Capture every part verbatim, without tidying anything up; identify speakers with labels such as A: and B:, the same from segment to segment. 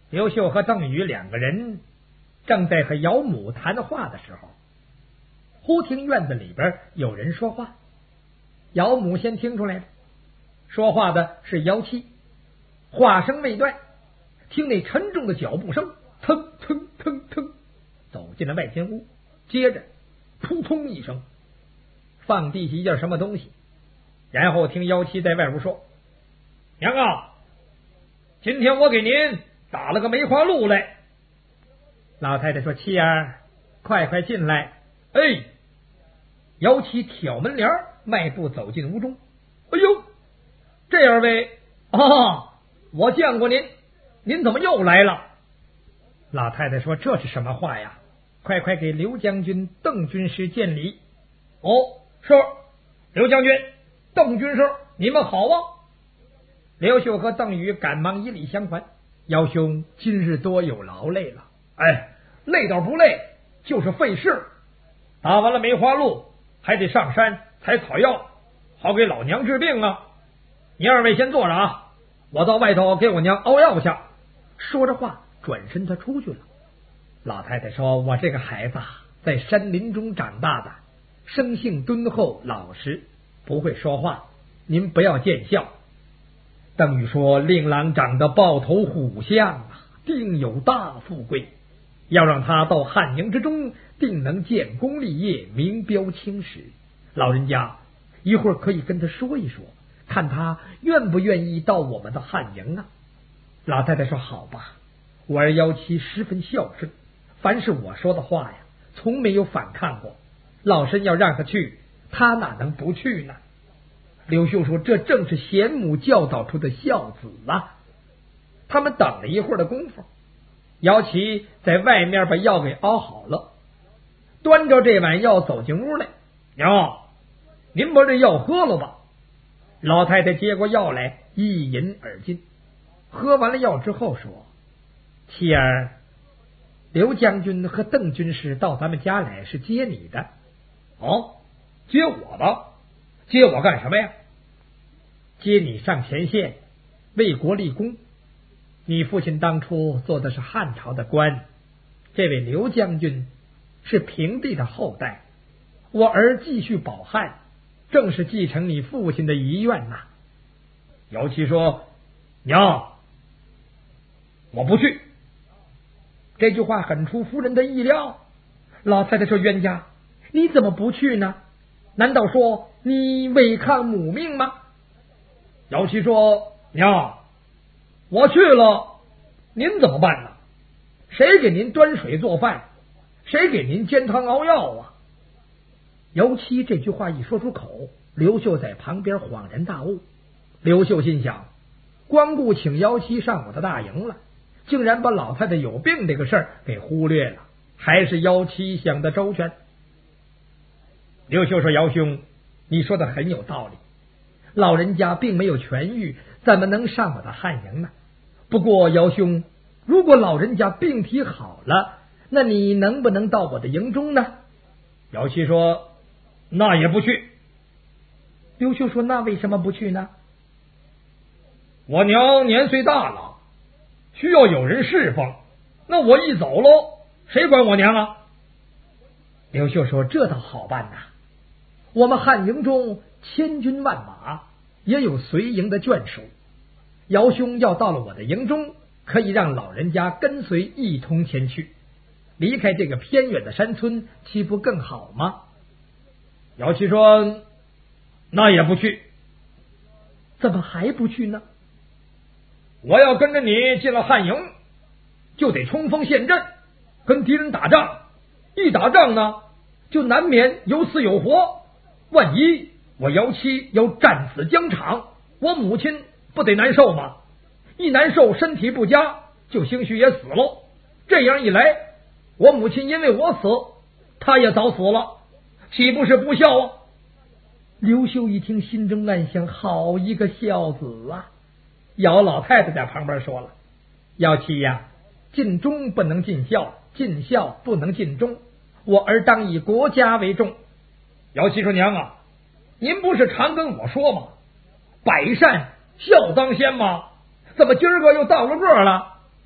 A: 刘秀和邓禹两个人正在和姚母谈话的时候，忽听院子里边有人说话。姚母先听出来了，说话的是姚七，话声未断，听那沉重的脚步声，腾腾腾腾走进了外间屋，接着扑通一声放地下一件什么东西，然后听姚七在外屋说：“娘啊，今天我给您打了个梅花鹿来。”老太太说：“七儿，快快进来。”哎，姚七挑门帘，迈步走进屋中。哎呦，这二位啊，我见过您，您怎么又来了？老太太说：“这是什么话呀？快快给刘将军、邓军师见礼。”哦，是刘将军、邓军师，你们好啊！刘秀和邓禹赶忙一礼相还。姚兄今日多有劳累了。哎，累倒不累，就是费事。打完了梅花鹿，还得上山采草药，好给老娘治病啊。你二位先坐着啊，我到外头给我娘熬药去。说着话，转身他出去了。老太太说：“我这个孩子在山林中长大的，生性敦厚老实，不会说话，您不要见笑。”邓禹说：“令郎长得豹头虎相啊，定有大富贵。要让他到汉营之中，定能建功立业，名标青史。老人家一会儿可以跟他说一说，看他愿不愿意到我们的汉营啊。”老太太说：“好吧，我儿姚七十分孝顺，凡是我说的话呀，从没有反抗过。老身要让他去，他哪能不去呢？”刘秀说：“这正是贤母教导出的孝子啊。”他们等了一会儿的功夫，姚七在外面把药给熬好了，端着这碗药走进屋来。“娘，您把这药喝了吧。”老太太接过药来，一饮而尽。喝完了药之后说：“妻儿，刘将军和邓军师到咱们家来是接你的。”“哦，接我的？接我干什么呀？”“接你上前线，为国立功。你父亲当初做的是汉朝的官，这位刘将军是平地的后代，我儿继续保汉，正是继承你父亲的遗愿呐。”姚七说：“娘，我不去。”这句话很出夫人的意料。老太太说：“冤家，你怎么不去呢？难道说你违抗母命吗？”姚七说：“娘，我去了，您怎么办呢？谁给您端水做饭？谁给您煎汤熬药啊？”姚七这句话一说出口，刘秀在旁边恍然大悟。刘秀心想，光顾请姚七上我的大营了，竟然把老太太有病这个事儿给忽略了，还是姚七想的周全。刘秀说：“姚兄，你说的很有道理，老人家并没有痊愈，怎么能上我的汉营呢？不过姚兄，如果老人家病体好了，那你能不能到我的营中呢？”姚七说：“那也不去。”刘秀说：“那为什么不去呢？”“我娘年岁大了，需要有人侍奉，那我一走喽，谁管我娘啊？”刘秀说：“这倒好办呐，我们汉营中千军万马，也有随营的眷属。姚兄要到了我的营中，可以让老人家跟随一同前去，离开这个偏远的山村，岂不更好吗？”姚七说：“那也不去。”“怎么还不去呢？”“我要跟着你进了汉营，就得冲锋陷阵，跟敌人打仗。一打仗呢，就难免有死有活。万一我姚七要战死疆场，我母亲不得难受吗？一难受，身体不佳，就兴许也死了。这样一来，我母亲因为我死，她也早死了，岂不是不孝啊？”刘秀一听，心中暗想：好一个孝子啊！姚老太太在旁边说了：“姚七呀，尽忠不能尽孝，尽孝不能尽忠，我儿当以国家为重。”姚七说：“娘啊，您不是常跟我说吗？百善孝当先吗？怎么今儿个又倒了个了？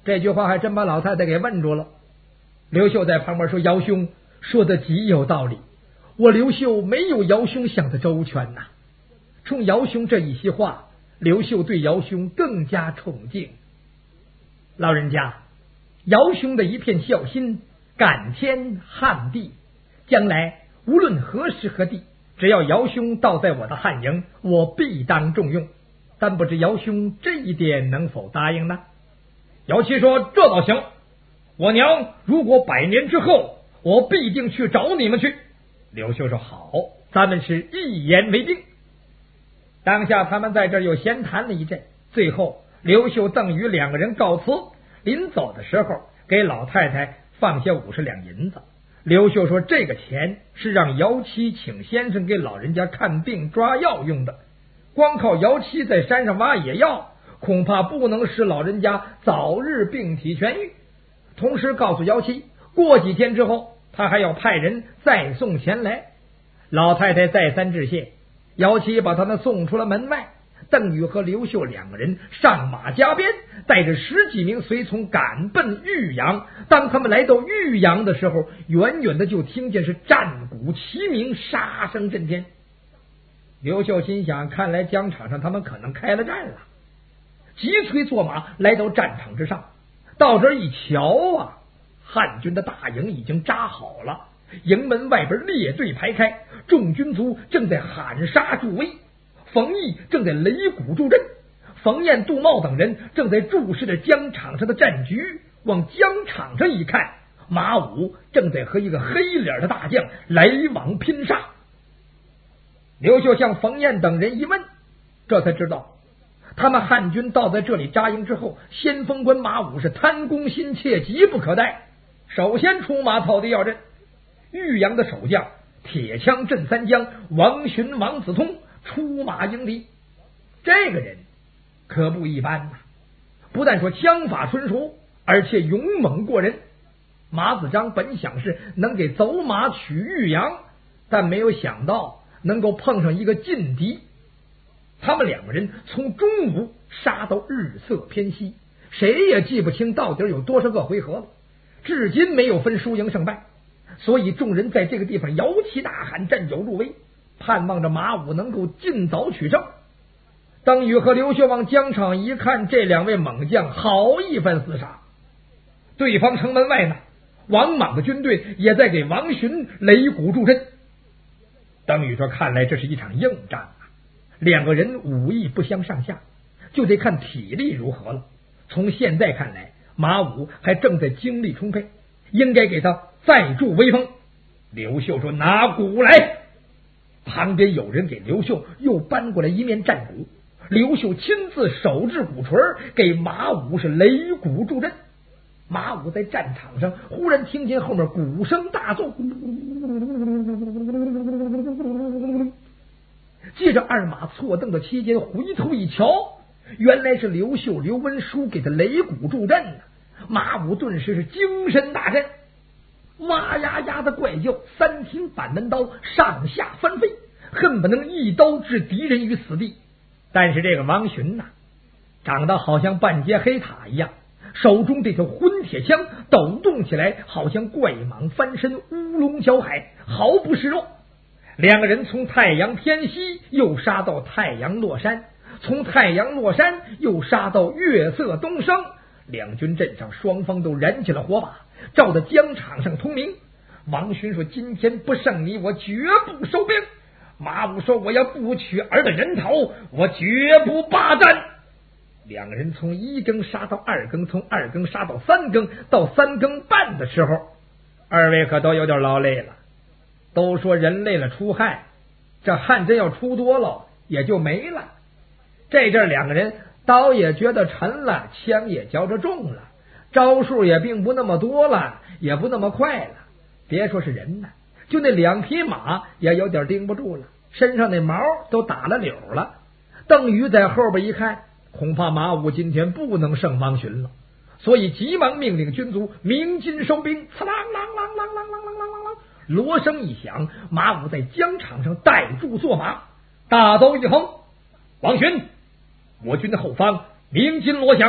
A: 这句话还真把老太太给问住了。刘秀在旁边说：“姚兄说的极有道理，我刘秀没有姚兄想的周全呐。”冲姚兄这一席话，刘秀对姚兄更加崇敬。老人家，姚兄的一片孝心，感天撼地，将来无论何时何地，只要姚兄到在我的汉营，我必当重用。但不知姚兄这一点能否答应呢？姚七说：“这倒行，我娘如果百年之后，我必定去找你们去。”刘秀说：“好，咱们是一言为定。”当下他们在这儿又闲谈了一阵，最后刘秀、邓禹两个人告辞，临走的时候给老太太放下五十两银子。刘秀说：“这个钱是让姚七请先生给老人家看病抓药用的，光靠姚七在山上挖野药，恐怕不能使老人家早日病体痊愈。”同时告诉姚七，过几天之后他还要派人再送钱来。老太太再三致谢，姚七把他们送出了门外。邓禹和刘秀两个人上马加鞭，带着十几名随从赶奔豫阳。当他们来到豫阳的时候，远远的就听见是战鼓齐鸣，杀声震天。刘秀心想，看来疆场上他们可能开了战了，急催坐马来到战场之上。到这一瞧啊，汉军的大营已经扎好了，营门外边列队排开，众军卒正在喊杀助威。冯异正在擂鼓助阵，冯彦、杜茂等人正在注视着疆场上的战局。往疆场上一看，马武正在和一个黑脸的大将来往拼杀。刘秀向冯彦等人一问，这才知道他们汉军到在这里扎营之后，先锋官马武是贪功心切，急不可待，首先出马讨敌要阵。豫阳的守将铁枪镇三江王寻、王子通出马迎敌。这个人可不一般呐、啊，不但说枪法纯熟，而且勇猛过人。马子章本想是能给走马取豫阳，但没有想到能够碰上一个劲敌。他们两个人从中午杀到日色偏西，谁也记不清到底有多少个回合了，至今没有分输赢胜败。所以众人在这个地方摇旗呐喊，战酒入威，盼望着马武能够尽早取胜。邓禹和刘秀往疆场一看，这两位猛将好一番厮杀。对方城门外呢，王莽的军队也在给王寻擂鼓助阵。邓禹说：“看来这是一场硬战啊，两个人武艺不相上下，就得看体力如何了。从现在看来，马武还正在精力充沛，应该给他再助威风。”刘秀说：“拿鼓来。”旁边有人给刘秀又搬过来一面战鼓，刘秀亲自手制鼓槌，给马武是擂鼓助阵。马武在战场上忽然听见后面鼓声大作，接着二马错蹬的期间，回头一瞧，原来是刘秀、刘文书给他擂鼓助阵呢。马武顿时是精神大振，哇呀呀的怪叫，三挺板门刀上下翻飞，恨不能一刀置敌人于死地。但是这个王寻呐、啊，长得好像半截黑塔一样，手中这条混铁枪抖动起来，好像怪蟒翻身，乌龙搅海，毫不示弱。两个人从太阳偏西又杀到太阳落山，从太阳落山又杀到月色东升。两军阵上双方都燃起了火把，照着疆场上通明。王寻说：“今天不胜你，我绝不收兵。”马武说：“我要不取儿的人头，我绝不罢战。”两个人从一更杀到二更，从二更杀到三更，到三更半的时候，二位可都有点劳累了。都说人累了出汗，这汗真要出多了也就没了。这阵两个人刀也觉得沉了，枪也觉着重了，招数也并不那么多了，也不那么快了。别说是人呢，就那两匹马也有点盯不住了，身上那毛都打了柳了。邓禹在后边一看，恐怕马武今天不能胜王寻了，所以急忙命令军卒鸣金收兵。呲啷啷啷啷啷啷啷啷啷，锣声一响，马武在疆场上带住坐马，大刀一横：“王寻，我军的后方鸣金锣响，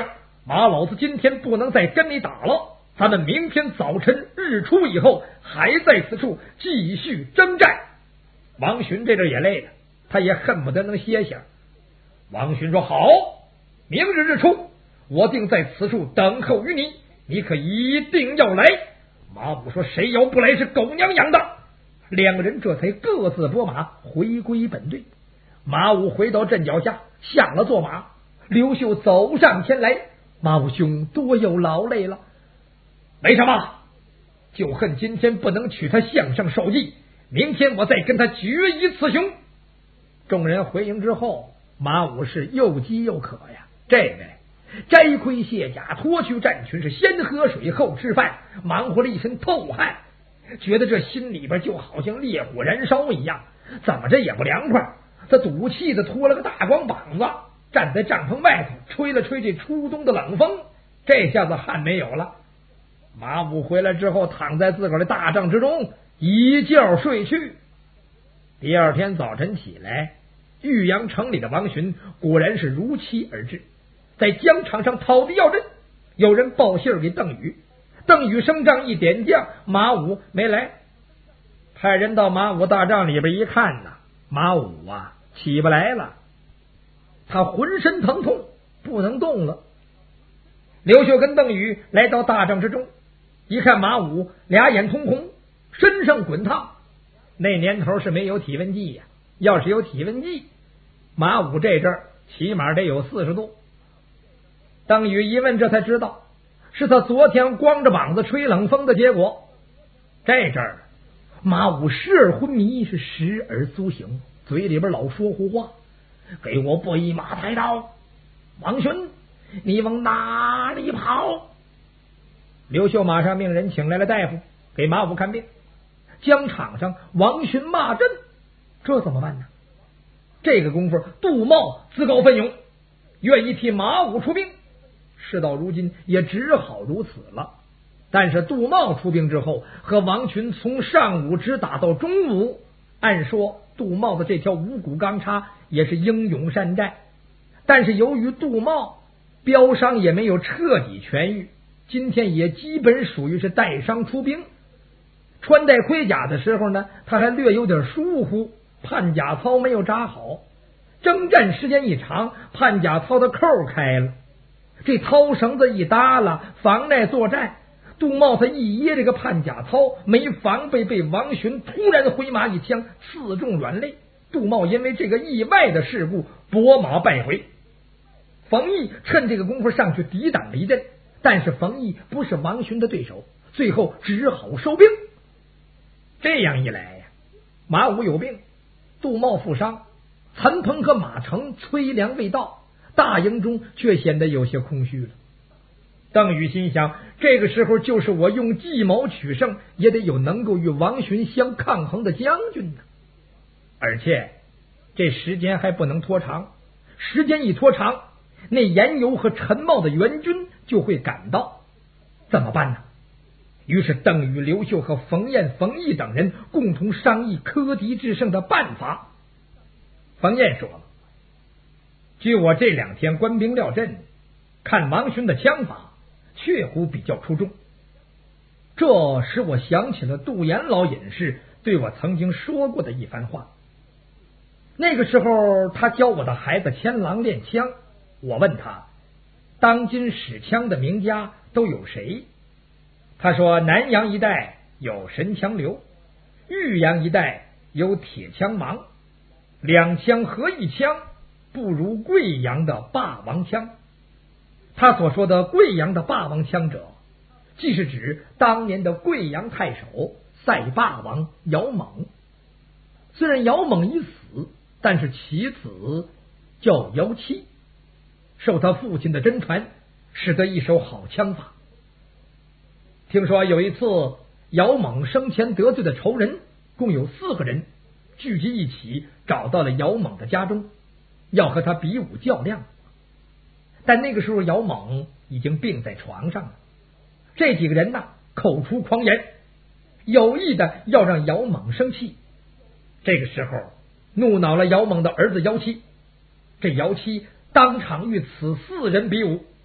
A: 马老子今天不能再跟你打了，咱们明天早晨日出以后，还在此处继续征战。王寻这阵也累了，他也恨不得能歇歇。王寻说：好，明日日出，我定在此处等候于你，你可一定要来。马武说：谁要不来是狗娘养的。两个人这才各自拨马回归本队。马武回到阵脚下，下了坐马，刘秀走上前来：马武兄多有劳累了。没什么，就恨今天不能取他项上授记，明天我再跟他决一雌雄。众人回营之后，马武是又饥又渴呀，这个摘盔卸甲，脱去战裙，是先喝水后吃饭，忙活了一身透汗，觉得这心里边就好像烈火燃烧一样，怎么着也不凉快。他赌气的脱了个大光膀子，站在帐篷外头吹了吹这初冬的冷风，这下子汗没有了。马武回来之后，躺在自个儿的大帐之中一觉睡去。第二天早晨起来，玉阳城里的王寻果然是如期而至，在疆场上讨敌要阵。有人报信儿给邓禹，邓禹升帐一点将，马武没来。派人到马武大帐里边一看呐，马武啊起不来了，他浑身疼痛，不能动了。刘秀跟邓禹来到大帐之中，一看马武俩眼通红，身上滚烫。那年头是没有体温计呀、啊，要是有体温计，马武这阵儿起码得有四十度。邓禹一问，这才知道是他昨天光着膀子吹冷风的结果。这阵儿马武时而昏迷，是时而苏醒，嘴里边老说胡话：给我备马抬刀，王寻你往哪里跑？刘秀马上命人请来了大夫给马武看病。疆场上王寻骂阵，这怎么办呢？这个功夫杜茂自告奋勇，愿意替马武出兵。事到如今也只好如此了。但是杜茂出兵之后，和王群从上午直打到中午，按说杜茂的这条五谷钢叉也是英勇善战，但是由于杜茂标伤也没有彻底痊愈，今天也基本属于是带伤出兵。穿戴盔甲的时候呢，他还略有点疏忽，判甲操没有扎好。征战时间一长，判甲操的扣开了，这操绳子一耷拉，妨碍作战。杜茂他一掖这个判甲操，没防备，被王寻突然回马一枪刺中软肋。杜茂因为这个意外的事故拨马败回。冯异趁这个功夫上去抵挡了一阵，但是冯异不是王寻的对手，最后只好收兵。这样一来呀，马武有病，杜茂负伤，残鹏和马成催粮未到，大营中却显得有些空虚了。邓禹心想，这个时候就是我用计谋取胜，也得有能够与王寻相抗衡的将军呢。而且这时间还不能拖长，时间一拖长，那严尤和陈茂的援军就会赶到，怎么办呢？于是邓禹、刘秀和冯彦、冯异等人共同商议科敌制胜的办法。冯彦说了，据我这两天观兵料阵，看王寻的枪法确乎比较出众，这使我想起了杜岩老隐士对我曾经说过的一番话。那个时候他教我的孩子千郎练枪，我问他当今使枪的名家都有谁，他说南阳一带有神枪刘，豫阳一带有铁枪芒，两枪合一枪，不如贵阳的霸王枪。他所说的贵阳的霸王枪者，即是指当年的贵阳太守赛霸王姚猛。虽然姚猛已死，但是其子叫姚七，受他父亲的真传，使得一手好枪法。听说有一次姚猛生前得罪的仇人共有四个人聚集一起，找到了姚猛的家中，要和他比武较量。但那个时候姚猛已经病在床上了，这几个人呢口出狂言，有意的要让姚猛生气。这个时候怒恼了姚猛的儿子姚七，这姚七当场与此四人比武，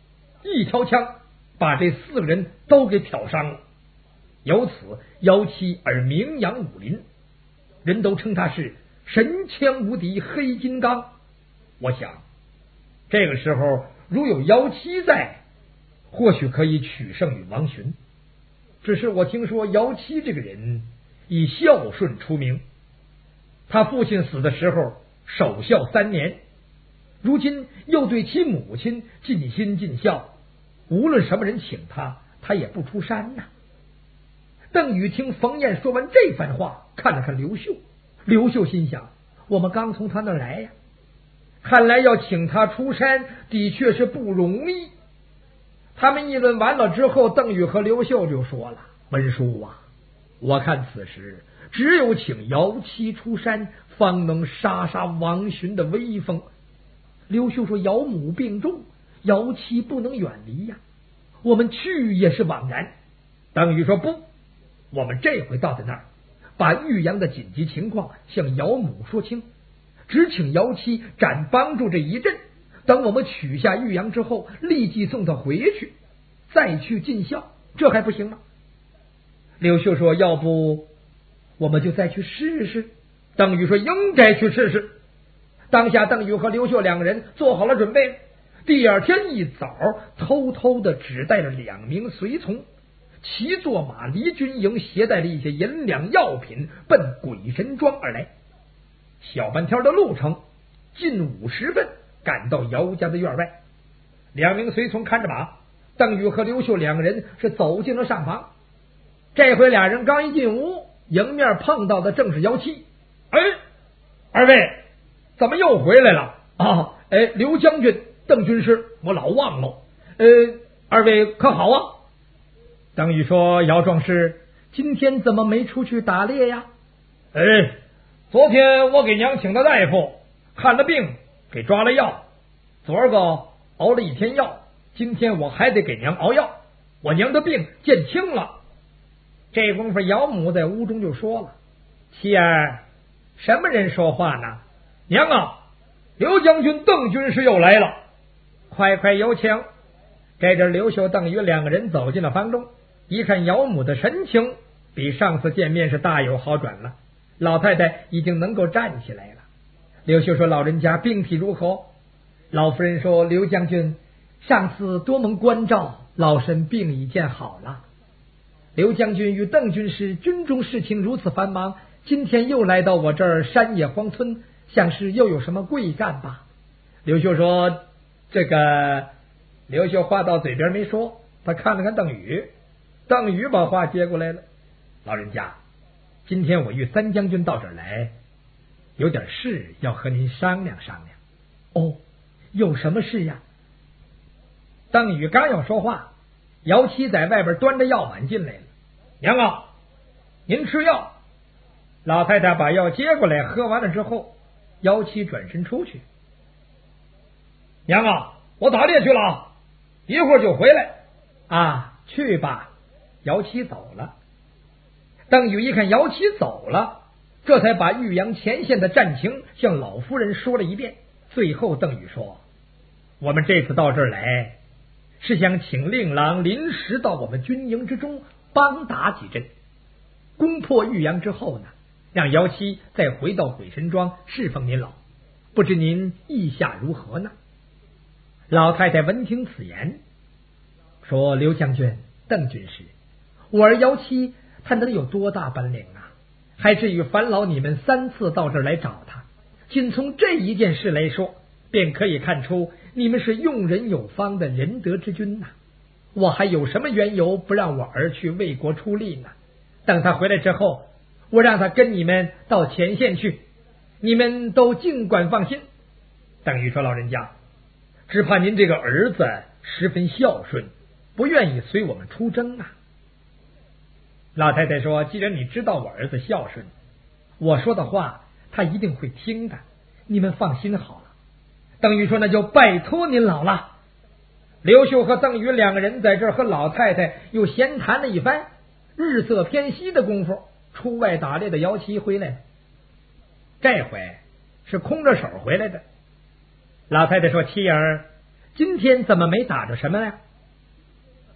A: 一条枪把这四个人都给挑伤了。由此姚七而名扬武林，人都称他是神枪无敌黑金刚。我想这个时候如有姚七在，或许可以取胜于王寻。只是我听说姚七这个人以孝顺出名，他父亲死的时候守孝三年，如今又对其母亲尽心尽孝，无论什么人请他，他也不出山呐。邓禹听冯彦说完这番话，看了看刘秀，刘秀心想，我们刚从他那儿来呀，看来要请他出山的确是不容易。他们议论完了之后，邓禹和刘秀就说了，文叔啊，我看此时只有请姚七出山，方能杀杀王寻的威风。刘秀说，姚母病重，姚七不能远离呀，我们去也是枉然。邓禹说，不，我们这回到在那儿，把豫阳的紧急情况向姚母说清，只请姚七暂帮助这一阵，等我们取下豫阳之后，立即送他回去，再去尽孝，这还不行吗？刘秀说，要不我们就再去试试。邓禹说，应该去试试。当下邓禹和刘秀两个人做好了准备，第二天一早偷偷的只带了两名随从，骑坐马离军营，携带了一些银两药品，奔鬼神庄而来。小半天的路程，近午时分赶到姚家的院外，两名随从看着马，邓禹和刘秀两个人是走进了上房。这回俩人刚一进屋，迎面碰到的正是姚七。哎，二位怎么又回来了啊？哎，刘将军、邓军师，我老忘了。呃，二位可好啊？邓禹说，姚壮士今天怎么没出去打猎呀？哎，昨天我给娘请的大夫看了病，给抓了药，昨儿个熬了一天药，今天我还得给娘熬药，我娘的病见轻了。这功夫姚母在屋中就说了，妻儿，什么人说话呢？娘啊，刘将军、邓军师又来了，快快有请。这阵刘秀、邓禹两个人走进了房中，一看姚母的神情比上次见面是大有好转了，老太太已经能够站起来了。刘秀说，老人家病体如何？老夫人说，刘将军上次多蒙关照，老身病已见好了。刘将军与邓军师军中事情如此繁忙，今天又来到我这儿山野荒村，像是又有什么贵干吧？刘秀说，这个刘秀话到嘴边没说，他看了看邓禹，邓禹把话接过来了，老人家，今天我与三将军到这儿来，有点事要和您商量商量。哦，有什么事呀？邓禹刚要说话，姚七在外边端着药碗进来了。娘啊，您吃药。老太太把药接过来，喝完了之后，姚七转身出去。娘啊，我打猎去了，一会儿就回来。啊，去吧。姚七走了。邓禹一看姚七走了，这才把豫阳前线的战情向老夫人说了一遍。最后邓禹说，我们这次到这儿来，是想请令郎临时到我们军营之中帮打几阵，攻破豫阳之后呢，让姚七再回到鬼神庄侍奉您老，不知您意下如何呢？老太太闻听此言，说，刘将军、邓军师，我儿姚七他能有多大本领啊？还至于烦劳你们三次到这儿来找他？仅从这一件事来说，便可以看出你们是用人有方的仁德之君呐、啊。我还有什么缘由不让我儿去为国出力呢？等他回来之后，我让他跟你们到前线去，你们都尽管放心。邓禹说，老人家，只怕您这个儿子十分孝顺，不愿意随我们出征啊。老太太说，既然你知道我儿子孝顺，我说的话他一定会听的，你们放心好了。邓禹说，那就拜托您老了。刘秀和邓禹两个人在这儿和老太太又闲谈了一番，日色偏西的功夫，出外打猎的姚七回来了。这回是空着手回来的。老太太说，妻儿，今天怎么没打着什么呀？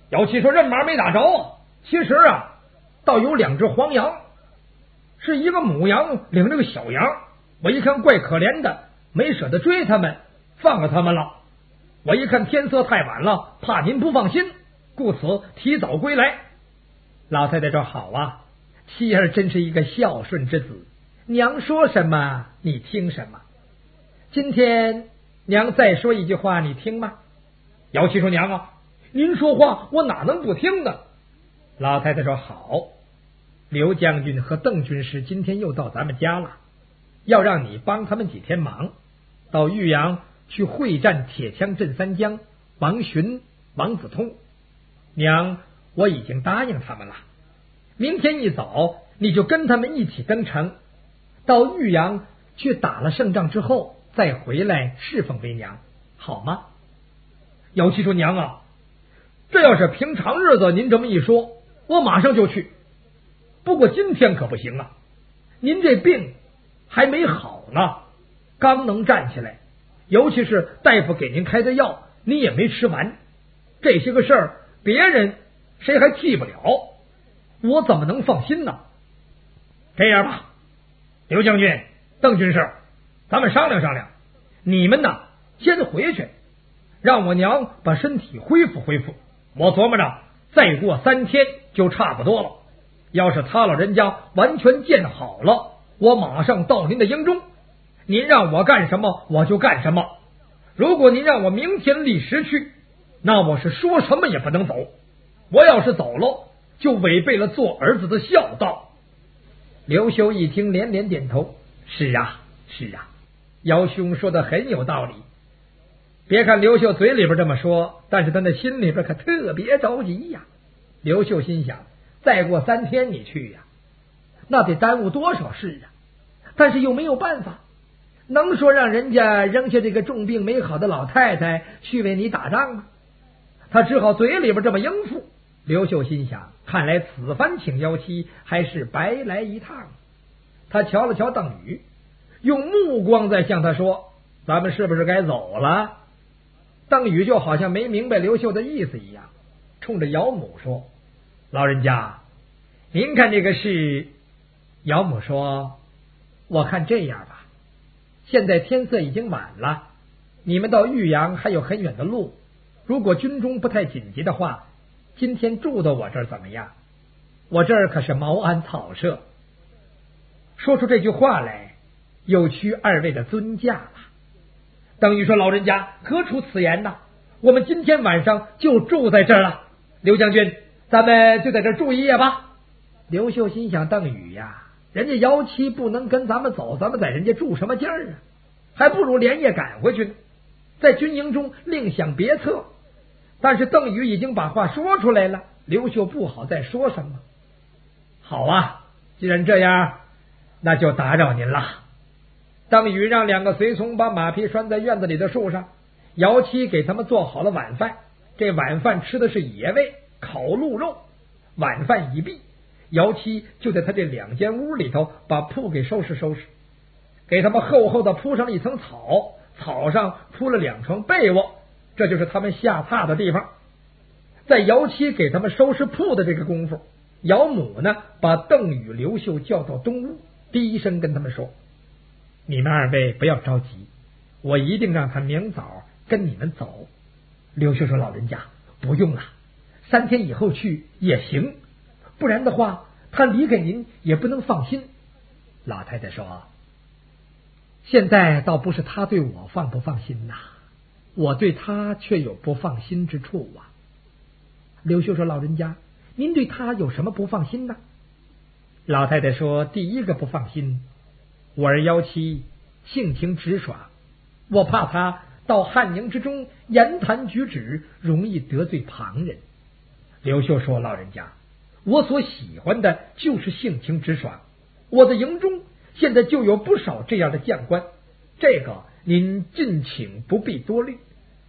A: 姚七说人马没打着，其实啊倒有两只黄羊，是一个母羊领着个小羊，我一看怪可怜的，没舍得追他们，放了他们了。我一看天色太晚了，怕您不放心，故此提早归来。老太太说好啊，妻儿真是一个孝顺之子，娘说什么你听什么。今天娘再说一句话你听吗？姚七说娘啊，您说话我哪能不听呢？老太太说好，刘将军和邓军师今天又到咱们家了，要让你帮他们几天忙，到豫阳去会战铁枪镇三江，王寻、王子通。娘我已经答应他们了，明天一早你就跟他们一起登城，到豫阳去打了胜仗之后再回来侍奉为娘，好吗？姚七说娘啊，这要是平常日子您这么一说，我马上就去，不过今天可不行啊，您这病还没好呢，刚能站起来，尤其是大夫给您开的药你也没吃完，这些个事儿别人谁还替不了，我怎么能放心呢？这样吧，刘将军、邓军师，咱们商量商量，你们呢先回去，让我娘把身体恢复恢复，我琢磨着再过三天就差不多了，要是他老人家完全见好了，我马上到您的营中，您让我干什么我就干什么，如果您让我明天立时去，那我是说什么也不能走，我要是走了就违背了做儿子的孝道。刘秀一听连连点头，是啊是啊，姚兄说的很有道理。别看刘秀嘴里边这么说，但是他那心里边可特别着急呀。刘秀心想，再过三天你去呀，那得耽误多少事啊，但是又没有办法，能说让人家扔下这个重病没好的老太太去为你打仗吗？他只好嘴里边这么应付。刘秀心想，看来此番请妖妻还是白来一趟。他瞧了瞧邓禹，用目光在向他说，咱们是不是该走了？邓禹就好像没明白刘秀的意思一样，冲着姚母说，老人家您看这个事。姚母说，我看这样吧，现在天色已经晚了，你们到豫阳还有很远的路，如果军中不太紧急的话，今天住到我这儿怎么样？我这儿可是茅庵草舍。说出这句话来，有屈二位的尊驾了。邓禹说，老人家何出此言呢？我们今天晚上就住在这儿了，刘将军咱们就在这儿住一夜吧。刘秀心想，邓禹呀，人家姚七不能跟咱们走，咱们在人家住什么劲儿啊？还不如连夜赶回去呢，在军营中另想别策。但是邓禹已经把话说出来了，刘秀不好再说什么。好啊，既然这样，那就打扰您了。邓禹让两个随从把马匹拴在院子里的树上，姚七给他们做好了晚饭，这晚饭吃的是野味，烤鹿肉。晚饭已毕，姚七就在他这两间屋里头把铺给收拾收拾，给他们厚厚的铺上了一层草，草上铺了两床被窝，这就是他们下榻的地方。在姚七给他们收拾铺的这个功夫，姚母呢把邓禹、刘秀叫到东屋，低声跟他们说，你们二位不要着急，我一定让他明早跟你们走。刘秀说，老人家不用了，三天以后去也行，不然的话他离开您也不能放心。老太太说，现在倒不是他对我放不放心呐，我对他却有不放心之处啊。刘秀说，老人家您对他有什么不放心呢？老太太说，第一个不放心，我儿姚七性情直爽，我怕他到汉营之中言谈举止容易得罪旁人。刘秀说，老人家我所喜欢的就是性情直爽，我的营中现在就有不少这样的将官，这个您尽请不必多虑。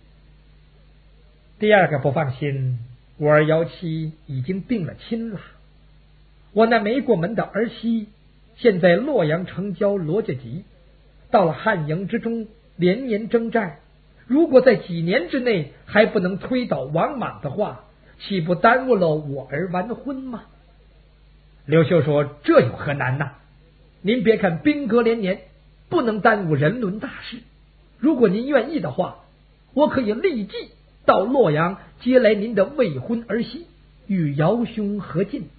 A: 第二个不放心，我儿姚七已经定了亲了，我那没过门的儿媳现在洛阳城郊罗家集，到了汉营之中连年征战，如果在几年之内还不能推倒王莽的话， 岂不耽误了我儿完婚吗？刘秀说：这有何难呐？您别看兵革连年，不能耽误人伦大事。如果您愿意的话，我可以立即到洛阳接来您的未婚儿媳，与姚兄和亲。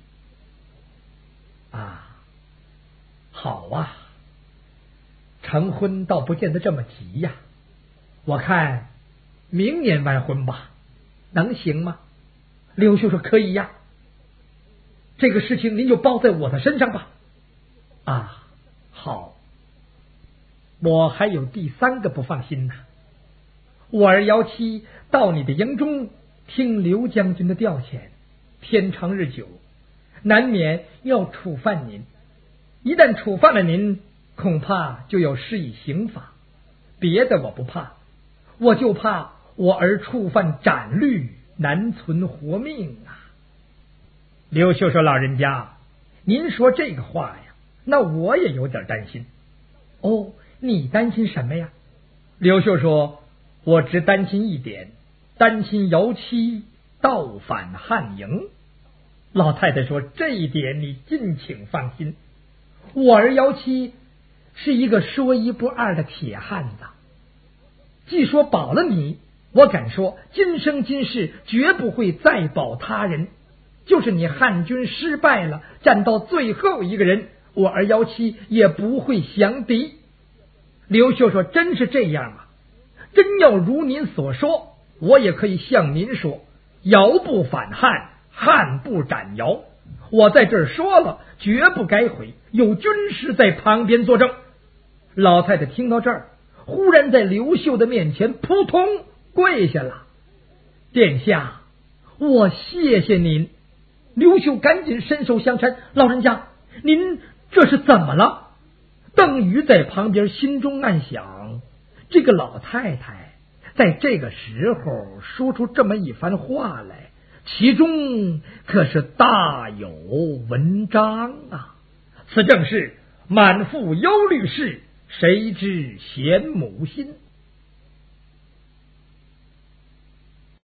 A: 啊，好啊，成婚倒不见得这么急呀，我看明年完婚吧，能行吗？刘秀说：可以呀，这个事情您就包在我的身上吧。啊，好，我还有第三个不放心呢。我儿姚七到你的营中听刘将军的调遣，天长日久，难免要处犯您。一旦处犯了您，恐怕就要施以刑罚。别的我不怕，我就怕我儿触犯斩律，难存活命啊！刘秀说：老人家，您说这个话呀，那我也有点担心。哦，你担心什么呀？刘秀说：我只担心一点，担心姚七倒返汉营。老太太说：这一点你尽请放心，我儿姚七是一个说一不二的铁汉子，既说保了你，我敢说今生今世绝不会再保他人。就是你汉军失败了，战到最后一个人，我儿姚七也不会降敌。刘秀说：真是这样啊？真要如您所说，我也可以向您说，姚不反汉，汉不斩姚。我在这儿说了，绝不改悔，有军师在旁边作证。老太太听到这儿，忽然在刘秀的面前扑通跪下了。殿下，我谢谢您。刘秀赶紧伸手相搀：老人家，您这是怎么了？邓禹在旁边心中暗想，这个老太太在这个时候说出这么一番话来，其中可是大有文章啊！此正是满腹忧虑事，谁知贤母心。